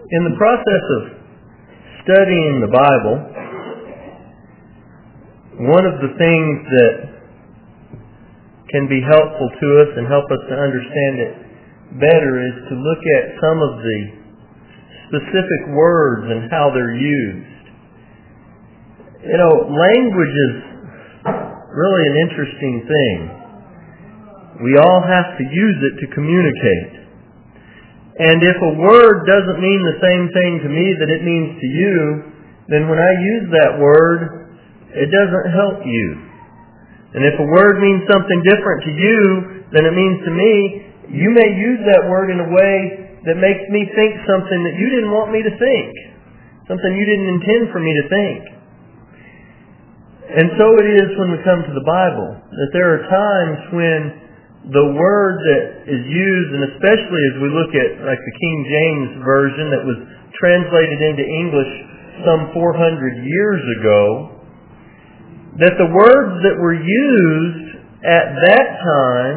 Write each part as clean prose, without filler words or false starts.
In the process of studying the Bible, one of the things that can be helpful to us and help us to understand it better is to look at some of the specific words and how they're used. Language is really an interesting thing. We all have to use it to communicate. And if a word doesn't mean the same thing to me that it means to you, then when I use that word, it doesn't help you. And if a word means something different to you than it means to me, you may use that word in a way that makes me think something that you didn't want me to think, something you didn't intend for me to think. And so it is when we come to the Bible, that there are times when the word that is used, and especially as we look at like the King James Version that was translated into English some 400 years ago, that the words that were used at that time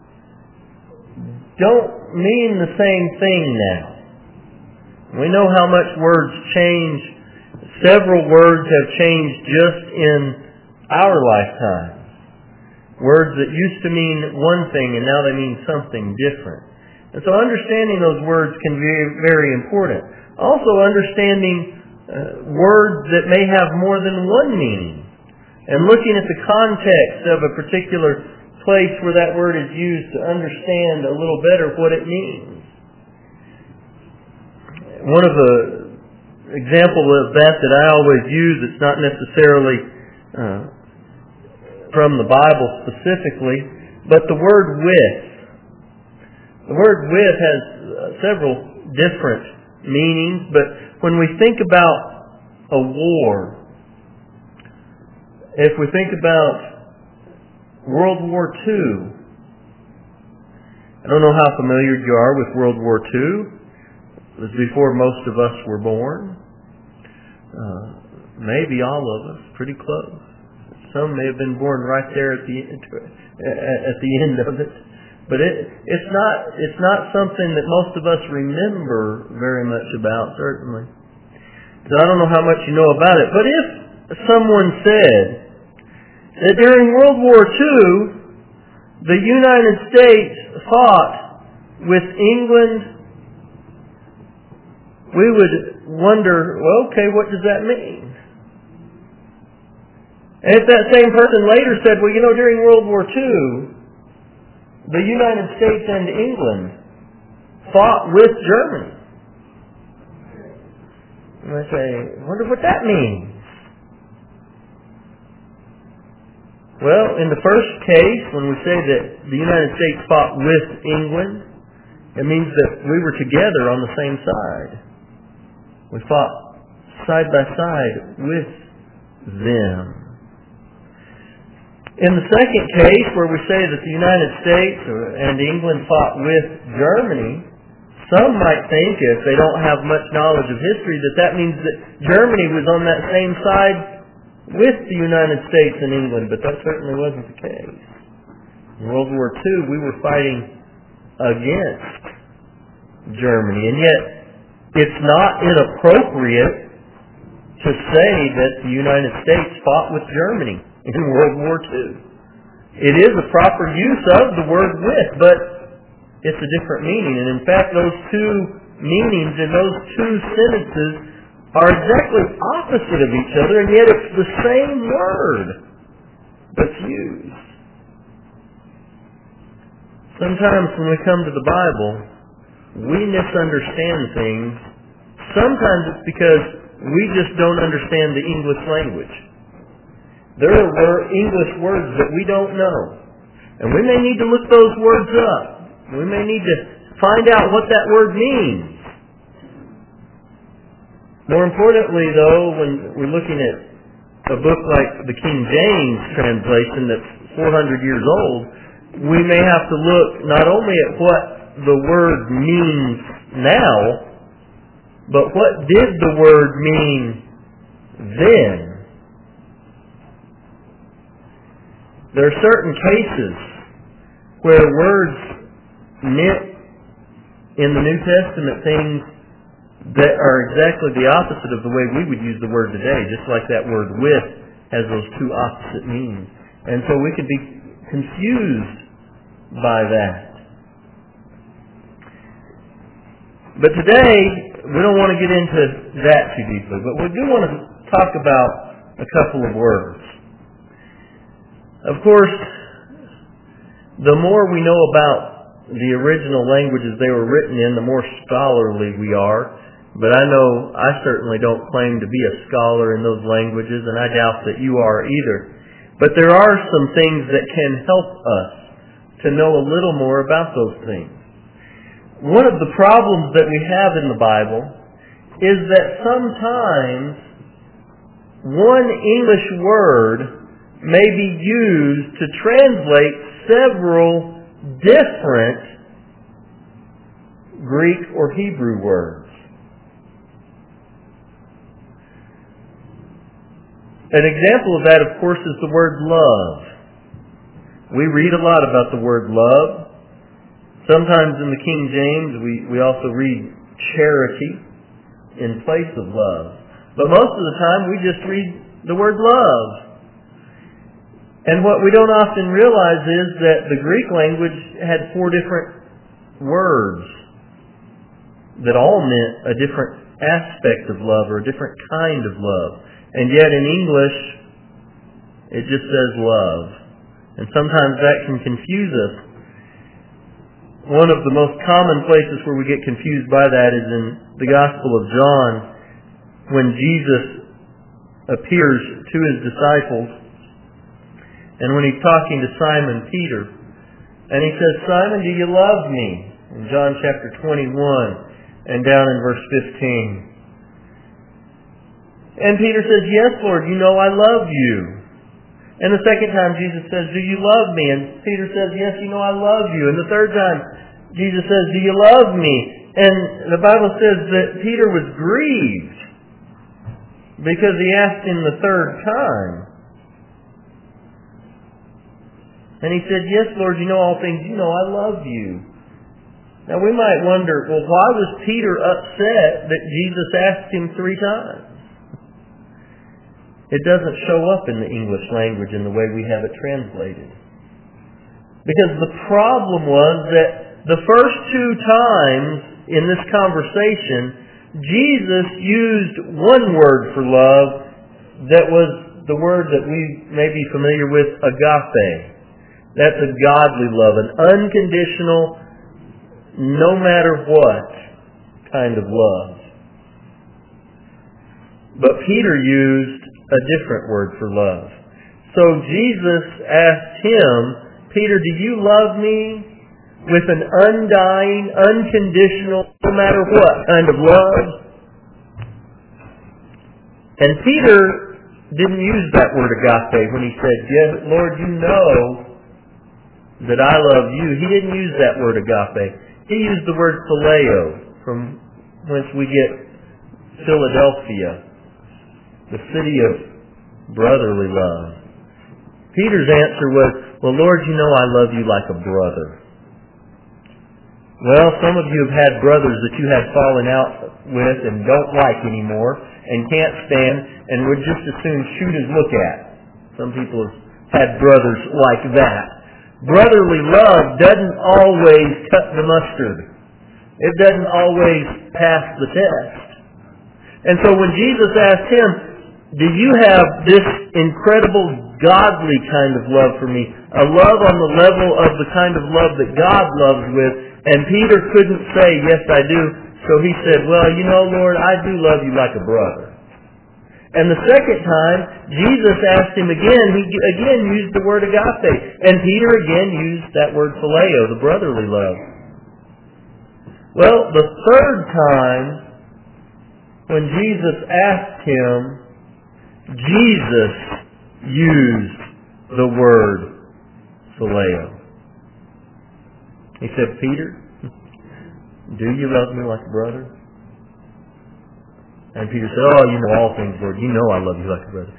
don't mean the same thing now. We know how much words change. Several words have changed just in our lifetime. Words that used to mean one thing and now they mean something different. And so understanding those words can be very important. Also understanding words that may have more than one meaning. And looking at the context of a particular place where that word is used to understand a little better what it means. One of the examples of that I always use, it's not necessarily from the Bible specifically, but the word with. The word with has several different meanings, but when we think about a war, if we think about World War II, I don't know how familiar you are with World War II. It was before most of us were born. Maybe all of us, pretty close. Some may have been born right there at the end of it. But it's not something that most of us remember very much about, certainly. So I don't know how much you know about it. But if someone said that during World War II, the United States fought with England, we would wonder, well, okay, what does that mean? And if that same person later said, well, during World War II, the United States and England fought with Germany. And I say, I wonder what that means. Well, in the first case, when we say that the United States fought with England, it means that we were together on the same side. We fought side by side with them. In the second case, where we say that the United States and England fought with Germany, some might think, if they don't have much knowledge of history, that means that Germany was on that same side with the United States and England, but that certainly wasn't the case. In World War II, we were fighting against Germany, and yet it's not inappropriate to say that the United States fought with Germany in World War II. It is a proper use of the word with, but it's a different meaning. And in fact, those two meanings in those two sentences are exactly opposite of each other, and yet it's the same word that's used. Sometimes when we come to the Bible, we misunderstand things. Sometimes it's because we just don't understand the English language. There are English words that we don't know. And we may need to look those words up. We may need to find out what that word means. More importantly, though, when we're looking at a book like the King James translation that's 400 years old, we may have to look not only at what the word means now, but what did the word mean then? There are certain cases where words meant in the New Testament things that are exactly the opposite of the way we would use the word today, just like that word with has those two opposite meanings. And so we could be confused by that. But today, we don't want to get into that too deeply, but we do want to talk about a couple of words. Of course, the more we know about the original languages they were written in, the more scholarly we are. But I know I certainly don't claim to be a scholar in those languages, and I doubt that you are either. But there are some things that can help us to know a little more about those things. One of the problems that we have in the Bible is that sometimes one English word may be used to translate several different Greek or Hebrew words. An example of that, of course, is the word love. We read a lot about the word love. Sometimes in the King James, we also read charity in place of love. But most of the time, we just read the word love. And what we don't often realize is that the Greek language had 4 different words that all meant a different aspect of love or a different kind of love. And yet in English, it just says love. And sometimes that can confuse us. One of the most common places where we get confused by that is in the Gospel of John, when Jesus appears to his disciples, and when he's talking to Simon Peter, and he says, "Simon, do you love me?" In John chapter 21, and down in verse 15. And Peter says, "Yes, Lord, you know I love you." And the second time Jesus says, "Do you love me?" And Peter says, "Yes, you know I love you." And the third time Jesus says, "Do you love me?" And the Bible says that Peter was grieved because he asked him the third time. And he said, "Yes, Lord, you know all things. You know I love you." Now we might wonder, well, why was Peter upset that Jesus asked him 3 times? It doesn't show up in the English language in the way we have it translated. Because the problem was that the first 2 times in this conversation, Jesus used one word for love that was the word that we may be familiar with, agape. That's a godly love, an unconditional, no matter what kind of love. But Peter used a different word for love. So Jesus asked him, "Peter, do you love me with an undying, unconditional, no matter what kind of love?" And Peter didn't use that word agape when he said, "Yes, Lord, you know that I love you." He didn't use that word agape. He used the word phileo, from whence we get Philadelphia, the city of brotherly love. Peter's answer was, "Well, Lord, you know I love you like a brother." Well, some of you have had brothers that you have fallen out with and don't like anymore and can't stand and would just as soon shoot as look at. Some people have had brothers like that. Brotherly love doesn't always cut the mustard. It doesn't always pass the test. And so when Jesus asked him, "Do you have this incredible godly kind of love for me, a love on the level of the kind of love that God loves with?" And Peter couldn't say, "Yes, I do." So he said, "Well, you know, Lord, I do love you like a brother." And the second time, Jesus asked him again, he again used the word agape. And Peter again used that word phileo, the brotherly love. Well, the third time, when Jesus asked him, Jesus used the word phileo. He said, "Peter, do you love me like a brother?" And Peter said, "Oh, you know all things, Lord. You know I love you like a brother."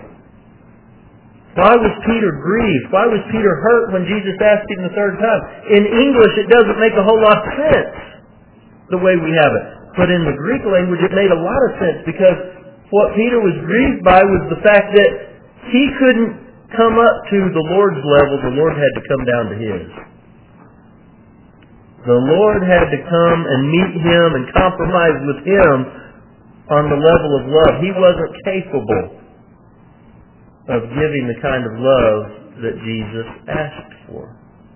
Why was Peter grieved? Why was Peter hurt when Jesus asked him the third time? In English, it doesn't make a whole lot of sense the way we have it. But in the Greek language, it made a lot of sense, because what Peter was grieved by was the fact that he couldn't come up to the Lord's level. The Lord had to come down to his. The Lord had to come and meet him and compromise with him on the level of love. He wasn't capable of giving the kind of love that Jesus asked for.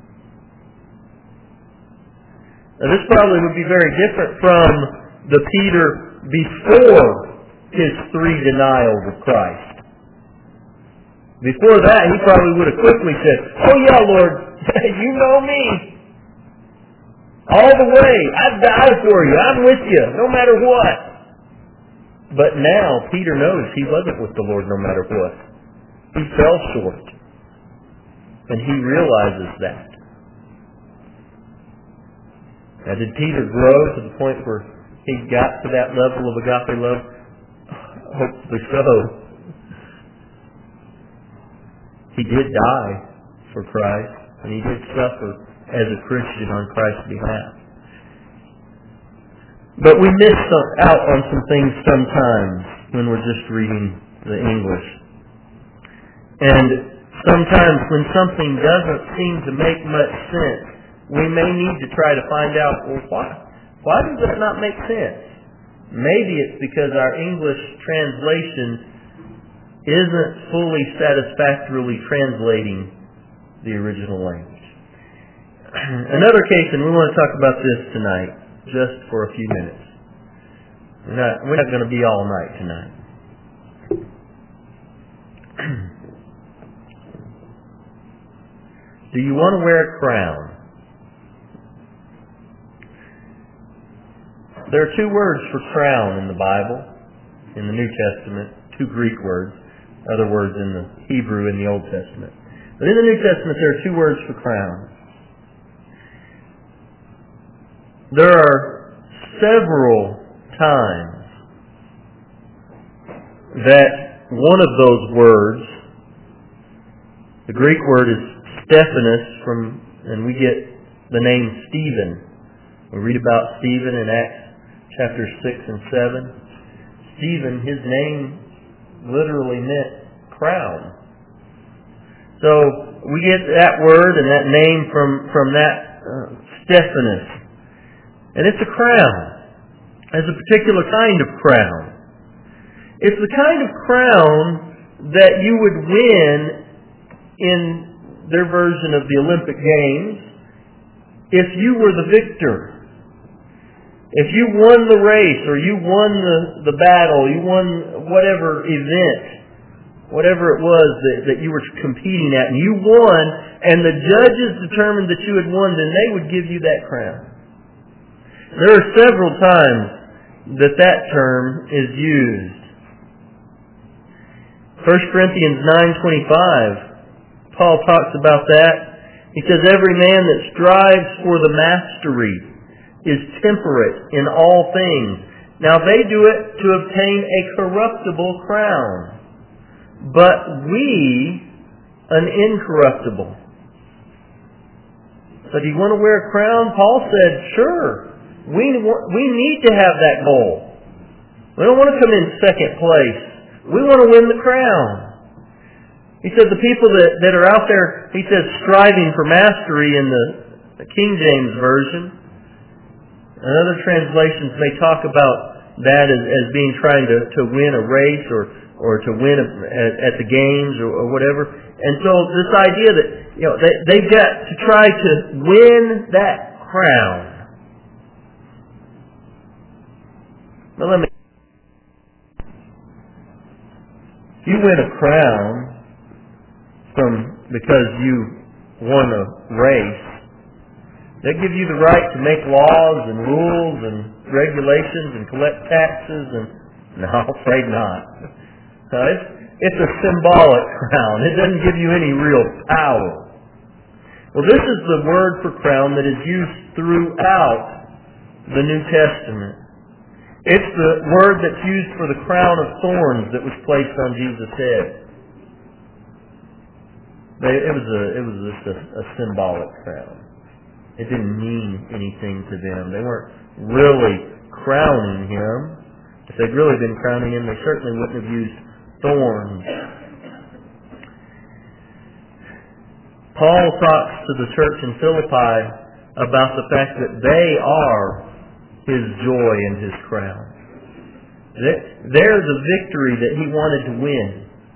Now, this probably would be very different from the Peter before his 3 denials of Christ. Before that, he probably would have quickly said, "Oh yeah, Lord, you know me. All the way. I'd die for you. I'm with you, no matter what." But now, Peter knows he wasn't with the Lord no matter what. He fell short. And he realizes that. Now, did Peter grow to the point where he got to that level of agape love? Hopefully so. He did die for Christ, and he did suffer as a Christian on Christ's behalf. But we miss out on some things sometimes when we're just reading the English. And sometimes when something doesn't seem to make much sense, we may need to try to find out, well, why does that not make sense? Maybe it's because our English translation isn't fully satisfactorily translating the original language. Another case, and we want to talk about this tonight, just for a few minutes. We're not going to be all night tonight. Do you want to wear a crown? There are 2 words for crown in the Bible, in the New Testament, 2 Greek words, other words in the Hebrew in the Old Testament. But in the New Testament, there are 2 words for crown. There are several times that one of those words, the Greek word is Stephanos, and we get the name Stephen. We read about Stephen in Acts chapters 6 and 7. Stephen, his name literally meant crown. So we get that word and that name from that Stephanos. And it's a crown. It's a particular kind of crown. It's the kind of crown that you would win in their version of the Olympic Games if you were the victor. If you won the race, or you won the battle, you won whatever event, whatever it was that you were competing at, and you won, and the judges determined that you had won, then they would give you that crown. There are several times that term is used. 1 Corinthians 9:25, Paul talks about that. He says, "Every man that strives for the mastery is temperate in all things. Now they do it to obtain a corruptible crown, but we an incorruptible." So do you want to wear a crown? Paul said, sure. We need to have that goal. We don't want to come in second place. We want to win the crown. He said the people that are out there, he says, striving for mastery in the King James Version. And other translations may talk about that as being trying to win a race or to win at the games or whatever. And so this idea that they've got to try to win that crown. Now you win a crown because you won a race. They give you the right to make laws and rules and regulations and collect taxes and... No, I'm afraid not. It's a symbolic crown. It doesn't give you any real power. Well, this is the word for crown that is used throughout the New Testament. It's the word that's used for the crown of thorns that was placed on Jesus' head. It was just a symbolic crown. It didn't mean anything to them. They weren't really crowning him. If they'd really been crowning him, they certainly wouldn't have used thorns. Paul talks to the church in Philippi about the fact that they are his joy and his crown. They're the victory that he wanted to win.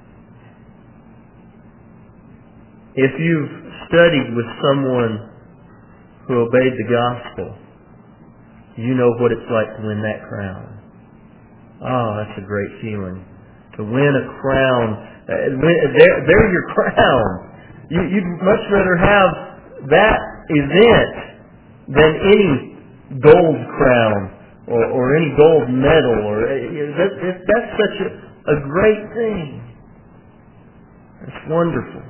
If you've studied with someone who obeyed the gospel, you know what it's like to win that crown. Oh, that's a great feeling. To win a crown. They're your crown. You'd much rather have that event than any gold crown or any gold medal. That's such a great thing. It's wonderful.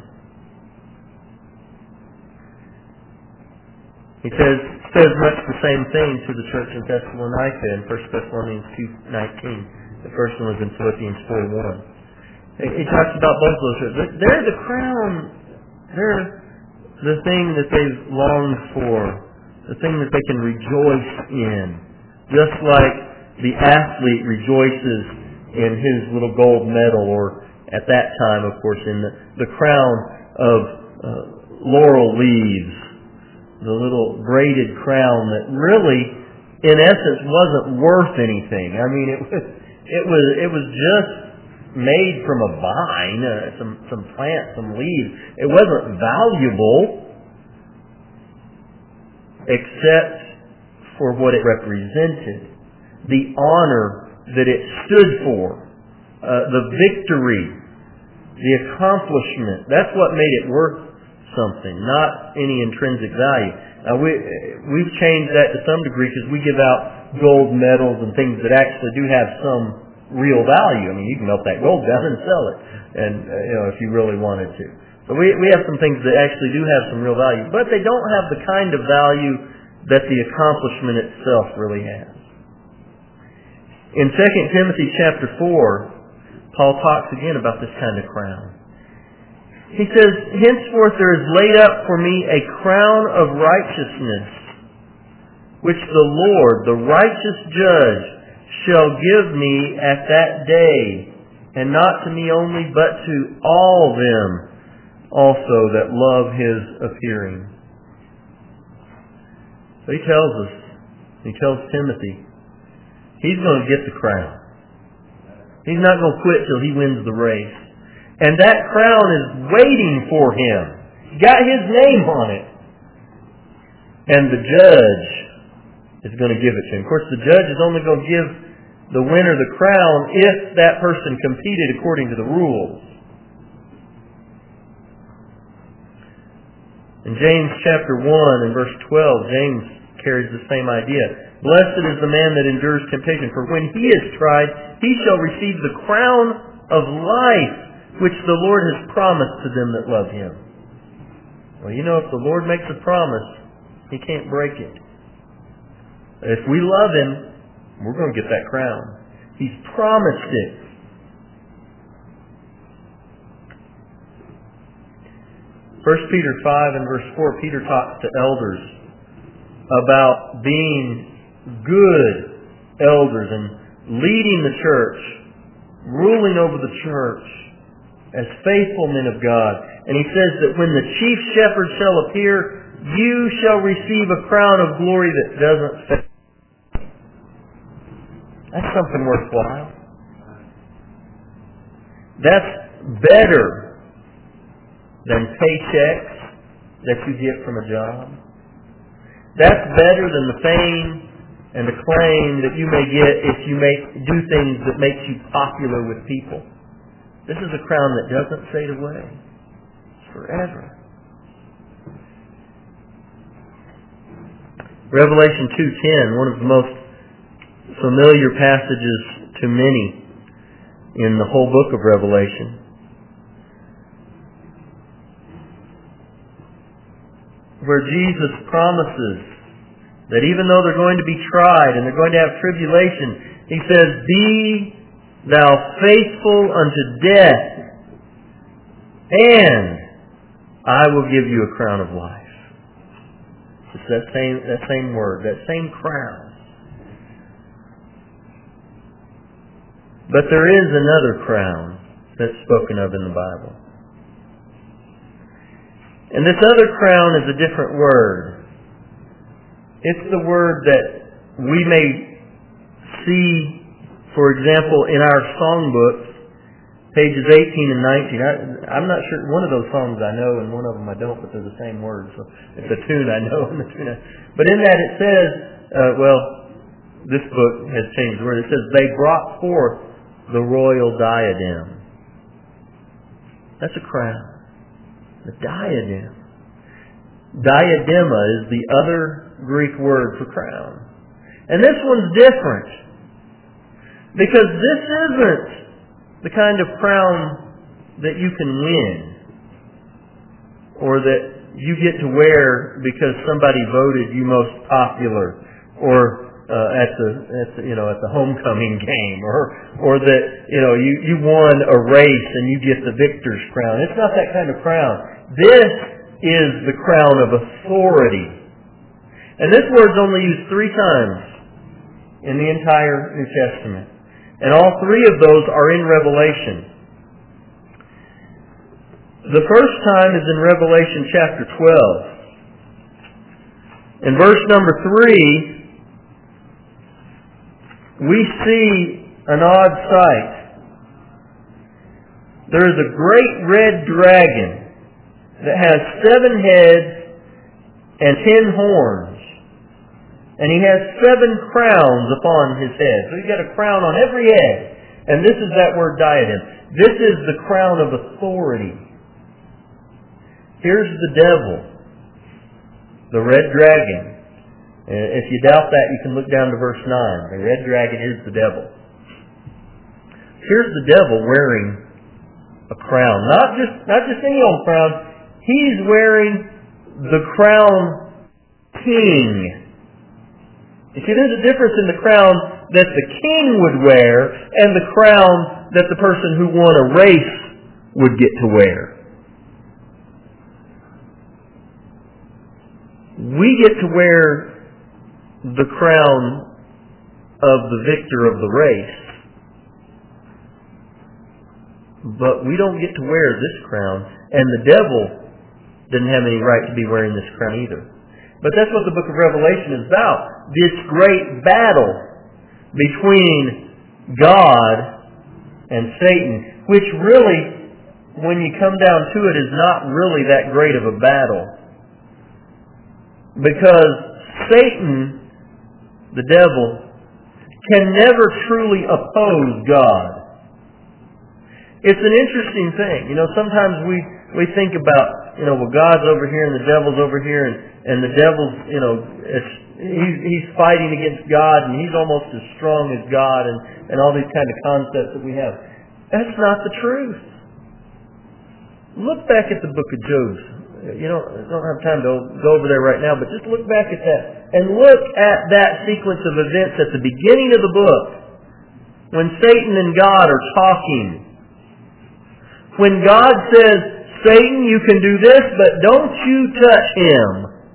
He says much the same thing to the church in Thessalonica in 1 Thessalonians 2:19. The first one was in Philippians 4:1. He talks about both of those. They're the crown. They're the thing that they've longed for. The thing that they can rejoice in. Just like the athlete rejoices in his little gold medal, or at that time, of course, in the crown of laurel leaves. The little braided crown that really, in essence, wasn't worth anything. I mean, it was just made from a vine, some plant, some leaves. It wasn't valuable except for what it represented, the honor that it stood for, the victory, the accomplishment. That's what made it worth something, not any intrinsic value. Now we've changed that to some degree because we give out gold medals and things that actually do have some real value. I mean, you can melt that gold down and sell it, and if you really wanted to. So we have some things that actually do have some real value, but they don't have the kind of value that the accomplishment itself really has. In 2 Timothy chapter 4, Paul talks again about this kind of crown. He says, "Henceforth there is laid up for me a crown of righteousness, which the Lord, the righteous judge, shall give me at that day, and not to me only, but to all them also that love his appearing." So he tells Timothy, he's going to get the crown. He's not going to quit till he wins the race. And that crown is waiting for him. Got his name on it. And the judge is going to give it to him. Of course, the judge is only going to give the winner the crown if that person competed according to the rules. In James chapter 1 and verse 12, James carries the same idea. "Blessed is the man that endures temptation, for when he is tried, he shall receive the crown of life, which the Lord has promised to them that love him." Well, if the Lord makes a promise, he can't break it. If we love him, we're going to get that crown. He's promised it. 1 Peter 5 and verse 4, Peter talks to elders about being good elders and leading the church, ruling over the church as faithful men of God. And he says that when the chief shepherd shall appear, you shall receive a crown of glory that doesn't fade. That's something worthwhile. That's better than paychecks that you get from a job. That's better than the fame and the claim that you may get if you do things that makes you popular with people. This is a crown that doesn't fade away. It's forever. Revelation 2:10, one of the most familiar passages to many in the whole book of Revelation. Where Jesus promises that even though they're going to be tried and they're going to have tribulation, he says, "Be thou faithful unto death, and I will give you a crown of life." It's that same word, that same crown. But there is another crown that's spoken of in the Bible. And this other crown is a different word. It's the word that we may see, for example, in our songbooks, pages 18 and 19. I'm not sure. One of those songs I know and one of them I don't, but they're the same word. So it's a tune I know and the tune But in that it says, this book has changed the word. It says, they brought forth the royal diadem. That's a crown. The diadem. Diadema is the other Greek word for crown. And this one's different. Because this isn't the kind of crown that you can win. Or that you get to wear because somebody voted you most popular. Or at the homecoming game, or that you won a race and you get the victor's crown. It's not that kind of crown. This is the crown of authority, and this word's only used 3 times in the entire New Testament, and all 3 of those are in Revelation. The first time is in Revelation chapter 12. In verse number 3. We see an odd sight. There is a great red dragon that has 7 heads and 10 horns. And he has 7 crowns upon his head. So he's got a crown on every head. And this is that word diadem. This is the crown of authority. Here's the devil, the red dragon. If you doubt that, you can look down to verse 9. The red dragon is the devil. Here's the devil wearing a crown. Not just any old crown. He's wearing the crown king. You see, there's a difference in the crown that the king would wear and the crown that the person who won a race would get to wear. We get to wear the crown of the victor of the race. But we don't get to wear this crown. And the devil didn't have any right to be wearing this crown either. But that's what the book of Revelation is about. This great battle between God and Satan, which really, when you come down to it, is not really that great of a battle. Because Satan, the devil, can never truly oppose God. It's an interesting thing. Sometimes we think about, well, God's over here and the devil's over here, and the devil's, he's fighting against God and he's almost as strong as God and all these kind of concepts that we have. That's not the truth. Look back at the book of Job. I don't have time to go over there right now, but just look back at that. And look at that sequence of events at the beginning of the book. When Satan and God are talking. When God says, Satan, you can do this, but don't you touch him.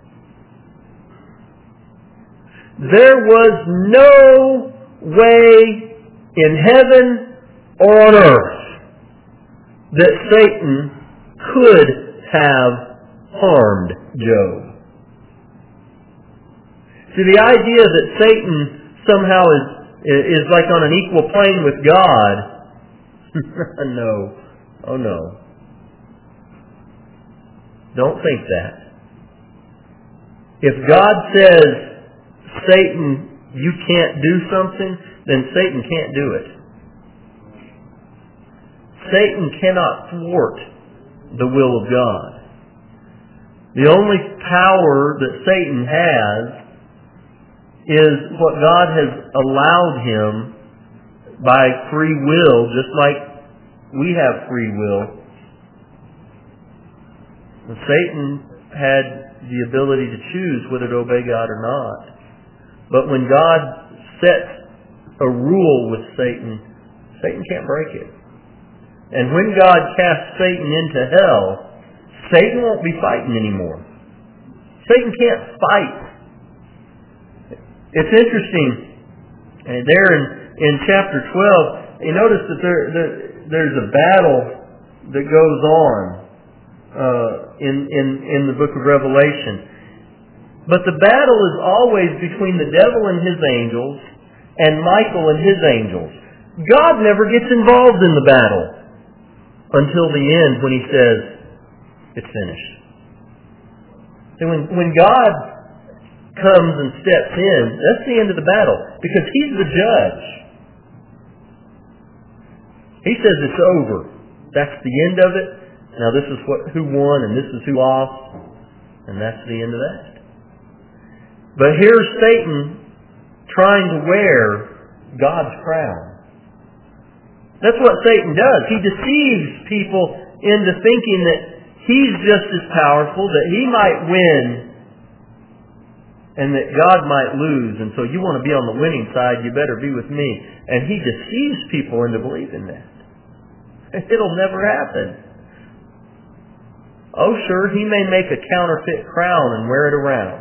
There was no way in heaven or on earth that Satan could have harmed Job. See, the idea that Satan somehow is like on an equal plane with God, no. Oh no. Don't think that. If God says, Satan, you can't do something, then Satan can't do it. Satan cannot thwart the will of God. The only power that Satan has is what God has allowed him by free will, just like we have free will. Satan had the ability to choose whether to obey God or not. But when God sets a rule with Satan, Satan can't break it. And when God casts Satan into hell, Satan won't be fighting anymore. Satan can't fight. It's interesting. There in chapter 12, you notice that there's a battle that goes on in the book of Revelation. But the battle is always between the devil and his angels and Michael and his angels. God never gets involved in the battle until the end when He says, it's finished. And when God comes and steps in, that's the end of the battle, because He's the judge. He says it's over. That's the end of it. Now this is who won and this is who lost, and that's the end of that. But here's Satan trying to wear God's crown. That's what Satan does. He deceives people into thinking that he's just as powerful, that he might win, and that God might lose. And so you want to be on the winning side, you better be with me. And he deceives people into believing that. It'll never happen. Oh, sure, he may make a counterfeit crown and wear it around.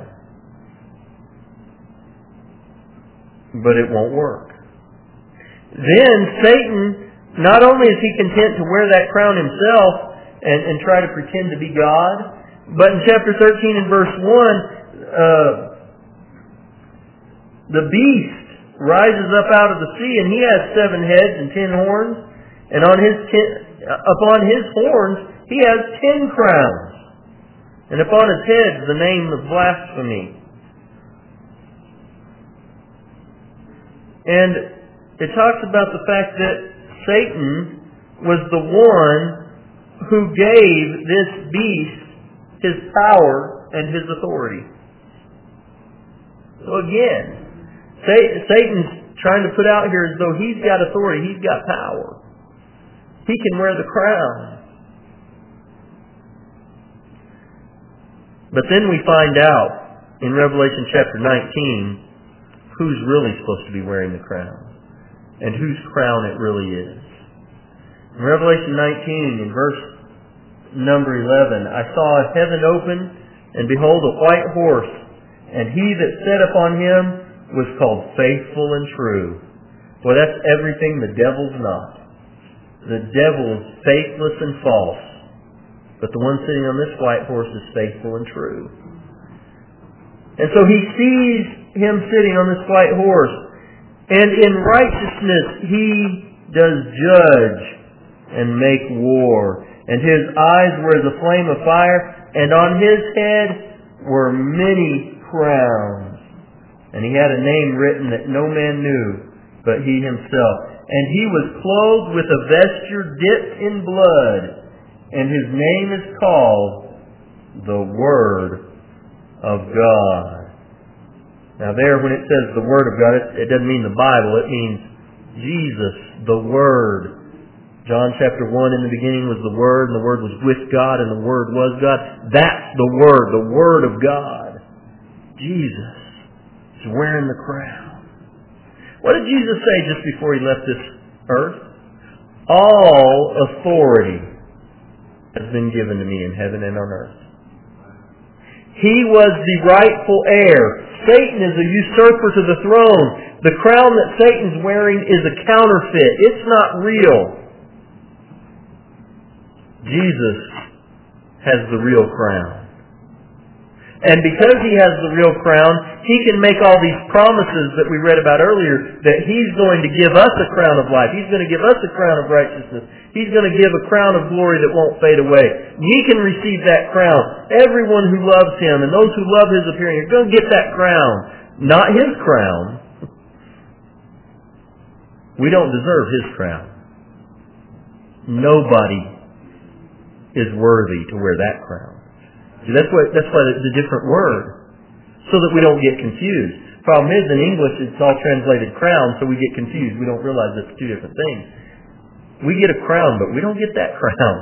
But it won't work. Then Satan, not only is he content to wear that crown himself and try to pretend to be God, but in chapter 13 and verse 1, the beast rises up out of the sea, and he has 7 heads and 10 horns, and upon his horns he has 10 crowns, and upon his heads the name of blasphemy. And it talks about the fact that Satan was the one who gave this beast his power and his authority. So again, Satan's trying to put out here as though he's got authority, he's got power. He can wear the crown. But then we find out in Revelation chapter 19 who's really supposed to be wearing the crown and whose crown it really is. In Revelation 19, in verse number 11, I saw heaven open, and behold, a white horse, and he that sat upon him was called Faithful and True. Well, that's everything the devil's not. The devil is faithless and false, but the one sitting on this white horse is faithful and true. And so he sees him sitting on this white horse, and in righteousness he does judge and make war. And his eyes were as a flame of fire, and on his head were many crowns. And he had a name written that no man knew but he himself. And he was clothed with a vesture dipped in blood, and his name is called the Word of God. Now there, when it says the Word of God, it doesn't mean the Bible. It means Jesus, the Word. John chapter 1, in the beginning was the Word, and the Word was with God, and the Word was God. That's the Word of God. Jesus is wearing the crown. What did Jesus say just before he left this earth? All authority has been given to me in heaven and on earth. He was the rightful heir. Satan is a usurper to the throne. The crown that Satan's wearing is a counterfeit. It's not real. Jesus has the real crown. And because he has the real crown, he can make all these promises that we read about earlier, that he's going to give us a crown of life. He's going to give us a crown of righteousness. He's going to give a crown of glory that won't fade away. We can receive that crown. Everyone who loves him and those who love his appearing are going to get that crown. Not his crown. We don't deserve his crown. Nobody is worthy to wear that crown. See, that's why it's a different word, so that we don't get confused. Problem is, in English, it's all translated crown, so we get confused. We don't realize it's two different things. We get a crown, but we don't get that crown.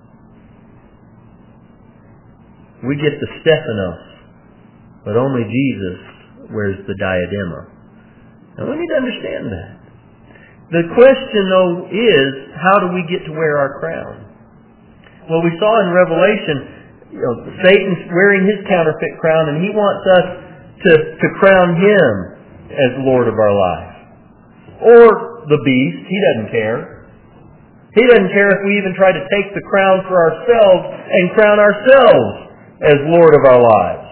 We get the Stephanos, but only Jesus wears the diadema. And we need to understand that. The question, though, is, how do we get to wear our crown? Well, we saw in Revelation, Satan's wearing his counterfeit crown, and he wants us to crown him as Lord of our life. Or the beast. He doesn't care. He doesn't care if we even try to take the crown for ourselves and crown ourselves as Lord of our lives.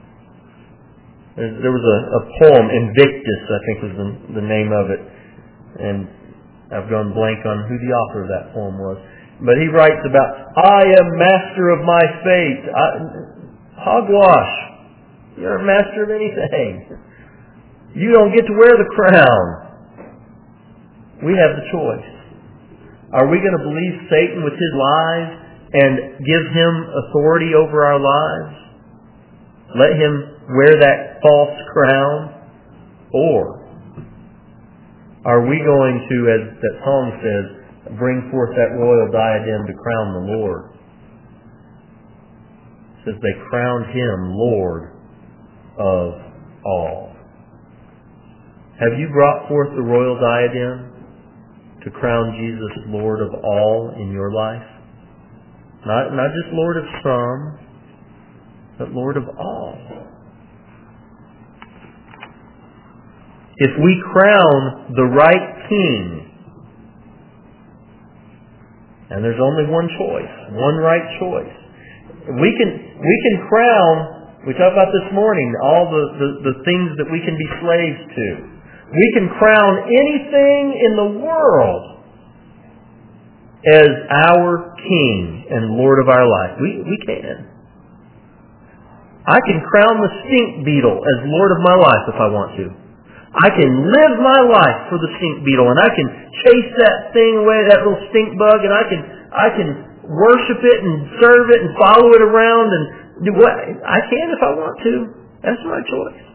There was a poem, Invictus, I think was the name of it. And I've gone blank on who the author of that poem was. But he writes about, I am master of my fate. Hogwash. You're a master of anything. You don't get to wear the crown. We have the choice. Are we going to believe Satan with his lies and give him authority over our lives? Let him wear that false crown? Or are we going to, as that song says, bring forth that royal diadem to crown the Lord? It says they crowned him Lord of all. Have you brought forth the royal diadem to crown Jesus Lord of all in your life? Not just Lord of some, but Lord of all. If we crown the right king, and there's only one choice, one right choice. We can crown, we talked about this morning, all the things that we can be slaves to. We can crown anything in the world as our king and Lord of our life. We can. I can crown the stink beetle as Lord of my life if I want to. I can live my life for the stink beetle, and I can chase that thing away, that little stink bug, and I can worship it and serve it and follow it around and do what I can if I want to. That's my choice.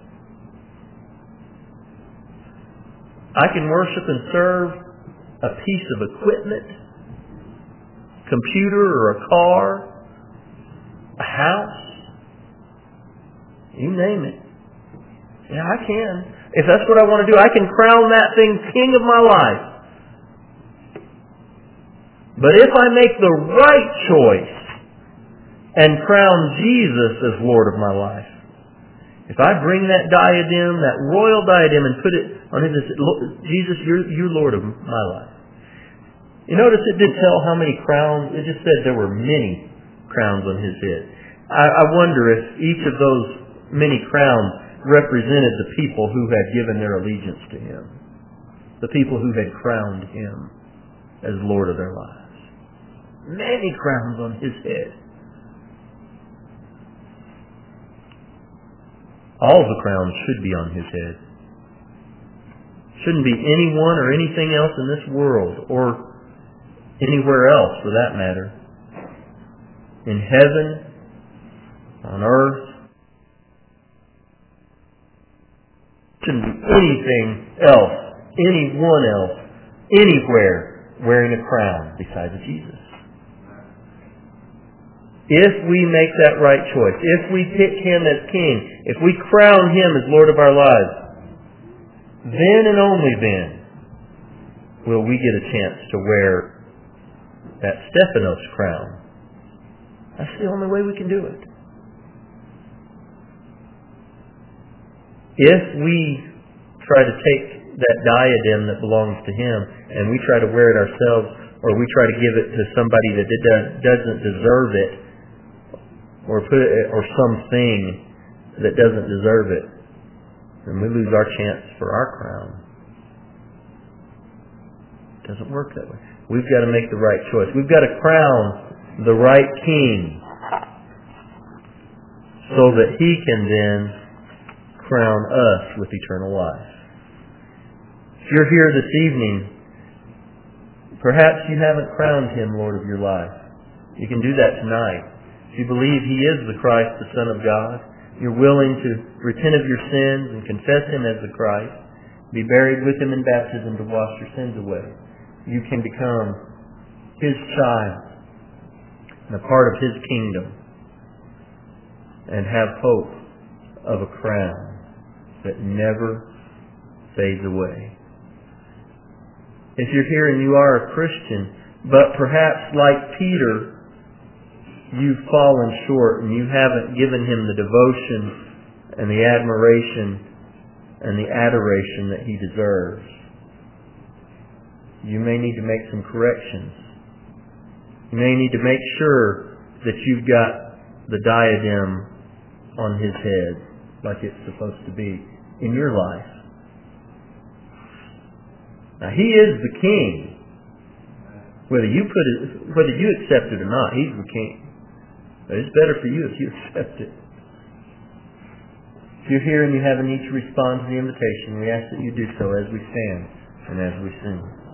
I can worship and serve a piece of equipment, computer or a car, a house, you name it. Yeah, I can. If that's what I want to do, I can crown that thing king of my life. But if I make the right choice and crown Jesus as Lord of my life, if I bring that diadem, that royal diadem, and put it on his, Jesus, you're Lord of my life. You notice it didn't tell how many crowns. It just said there were many crowns on his head. I wonder if each of those many crowns represented the people who had given their allegiance to him. The people who had crowned him as Lord of their lives. Many crowns on his head. All the crowns should be on his head. Shouldn't be anyone or anything else in this world, or anywhere else for that matter. In heaven, on earth, shouldn't be anything else, anyone else, anywhere wearing a crown besides Jesus. If we make that right choice, if we pick him as king, if we crown him as Lord of our lives, then and only then will we get a chance to wear that Stephanos crown. That's the only way we can do it. If we try to take that diadem that belongs to him and we try to wear it ourselves, or we try to give it to somebody that doesn't deserve it, or put it, or something that doesn't deserve it, then we lose our chance for our crown. It doesn't work that way. We've got to make the right choice. We've got to crown the right king so that he can then crown us with eternal life. If you're here this evening, perhaps you haven't crowned him Lord of your life. You can do that tonight. If you believe he is the Christ, the Son of God, you're willing to repent of your sins and confess him as the Christ, be buried with him in baptism to wash your sins away, you can become his child and a part of his kingdom and have hope of a crown that never fades away. If you're here and you are a Christian, but perhaps like Peter, you've fallen short and you haven't given him the devotion and the admiration and the adoration that he deserves, you may need to make some corrections. You may need to make sure that you've got the diadem on his head like it's supposed to be in your life. Now, he is the king. Whether you accept it or not, he's the king. But it's better for you if you accept it. If you're here and you have a need to respond to the invitation, we ask that you do so as we stand and as we sing.